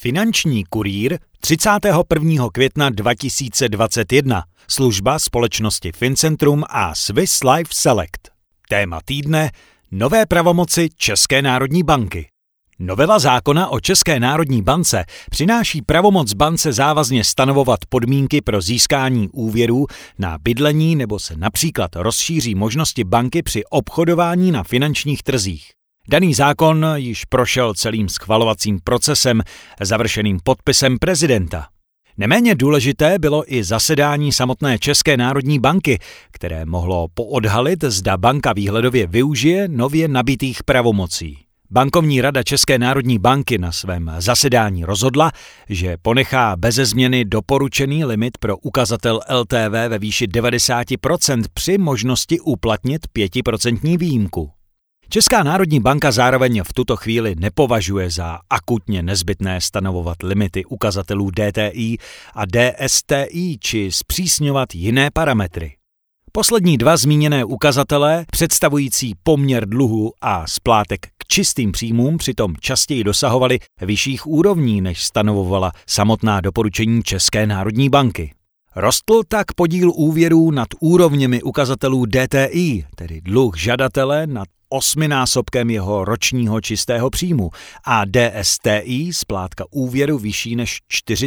Finanční kurýr 31. května 2021. Služba společnosti Fincentrum a Swiss Life Select. Téma týdne: nové pravomoci České národní banky. Novela zákona o České národní bance přináší pravomoc bance závazně stanovovat podmínky pro získání úvěrů na bydlení nebo se například rozšíří možnosti banky při obchodování na finančních trzích. Daný zákon již prošel celým schvalovacím procesem, završeným podpisem prezidenta. Neméně důležité bylo i zasedání samotné České národní banky, které mohlo poodhalit, zda banka výhledově využije nově nabitých pravomocí. Bankovní rada České národní banky na svém zasedání rozhodla, že ponechá beze změny doporučený limit pro ukazatel LTV ve výši 90% při možnosti uplatnit 5% výjimku. Česká národní banka zároveň v tuto chvíli nepovažuje za akutně nezbytné stanovovat limity ukazatelů DTI a DSTI či zpřísňovat jiné parametry. Poslední dva zmíněné ukazatele, představující poměr dluhu a splátek k čistým příjmům, přitom častěji dosahovaly vyšších úrovní, než stanovovala samotná doporučení České národní banky. Rostl tak podíl úvěrů nad úrovněmi ukazatelů DTI, tedy dluh žadatele nad 8násobkem jeho ročního čistého příjmu, a DSTI, splátka úvěru vyšší než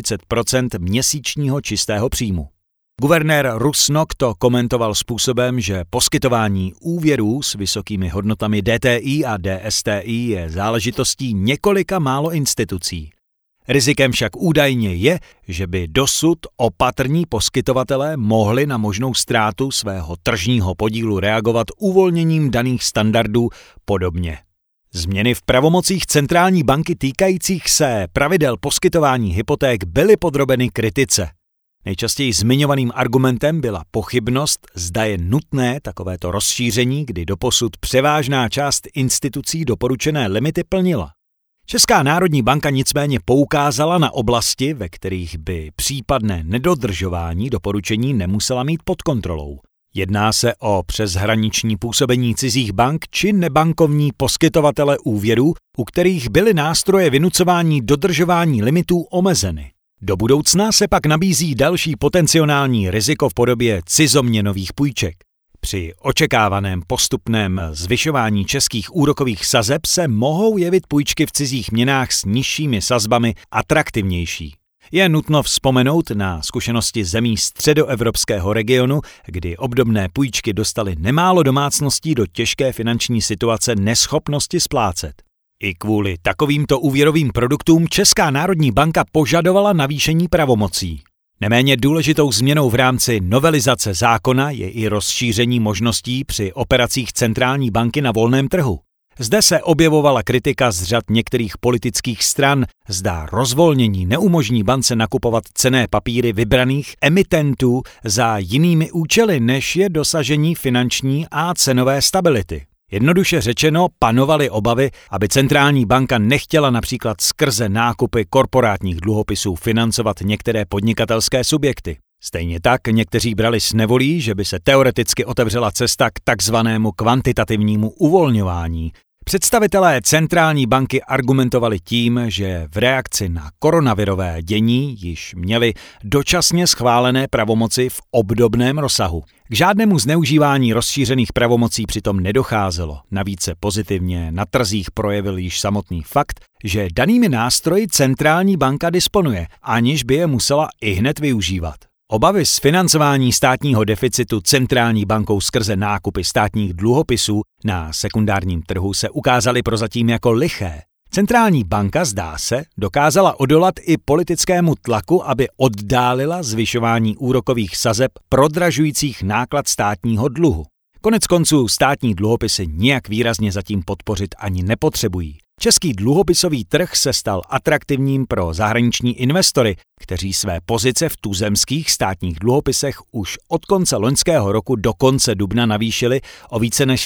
40% měsíčního čistého příjmu. Guvernér Rusnok to komentoval způsobem, že poskytování úvěrů s vysokými hodnotami DTI a DSTI je záležitostí několika málo institucí. Rizikem však údajně je, že by dosud opatrní poskytovatelé mohli na možnou ztrátu svého tržního podílu reagovat uvolněním daných standardů podobně. Změny v pravomocích centrální banky týkajících se pravidel poskytování hypoték byly podrobeny kritice. Nejčastěji zmiňovaným argumentem byla pochybnost, zda je nutné takovéto rozšíření, kdy doposud převážná část institucí doporučené limity plnila. Česká národní banka nicméně poukázala na oblasti, ve kterých by případné nedodržování doporučení nemusela mít pod kontrolou. Jedná se o přeshraniční působení cizích bank či nebankovní poskytovatele úvěrů, u kterých byly nástroje vynucování dodržování limitů omezeny. Do budoucna se pak nabízí další potenciální riziko v podobě cizoměnových půjček. Při očekávaném postupném zvyšování českých úrokových sazeb se mohou jevit půjčky v cizích měnách s nižšími sazbami atraktivnější. Je nutno vzpomenout na zkušenosti zemí středoevropského regionu, kdy obdobné půjčky dostaly nemálo domácností do těžké finanční situace neschopnosti splácet. I kvůli takovýmto úvěrovým produktům Česká národní banka požadovala navýšení pravomocí. Neméně důležitou změnou v rámci novelizace zákona je i rozšíření možností při operacích centrální banky na volném trhu. Zde se objevovala kritika z řad některých politických stran, zda rozvolnění neumožní bance nakupovat cenné papíry vybraných emitentů za jinými účely, než je dosažení finanční a cenové stability. Jednoduše řečeno, panovaly obavy, aby centrální banka nechtěla například skrze nákupy korporátních dluhopisů financovat některé podnikatelské subjekty. Stejně tak někteří brali s nevolí, že by se teoreticky otevřela cesta k takzvanému kvantitativnímu uvolňování. Představitelé centrální banky argumentovali tím, že v reakci na koronavirové dění již měli dočasně schválené pravomoci v obdobném rozsahu. K žádnému zneužívání rozšířených pravomocí přitom nedocházelo. Navíc se pozitivně na trzích projevil již samotný fakt, že danými nástroji centrální banka disponuje, aniž by je musela ihned využívat. Obavy z financování státního deficitu centrální bankou skrze nákupy státních dluhopisů na sekundárním trhu se ukázaly prozatím jako liché. Centrální banka, zdá se, dokázala odolat i politickému tlaku, aby oddálila zvyšování úrokových sazeb prodražujících náklad státního dluhu. Koneckonců státní dluhopisy nijak výrazně zatím podpořit ani nepotřebují. Český dluhopisový trh se stal atraktivním pro zahraniční investory, kteří své pozice v tuzemských státních dluhopisech už od konce loňského roku do konce dubna navýšili o více než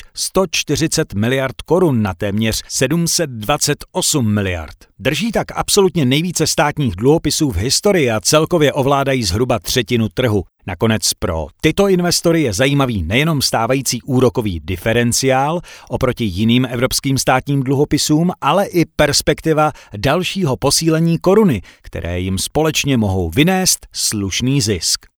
140 miliard korun na téměř 728 miliard. Drží tak absolutně nejvíce státních dluhopisů v historii a celkově ovládají zhruba třetinu trhu. Nakonec pro tyto investory je zajímavý nejenom stávající úrokový diferenciál oproti jiným evropským státním dluhopisům, ale i perspektiva dalšího posílení koruny, které jim společně mohou vynést slušný zisk.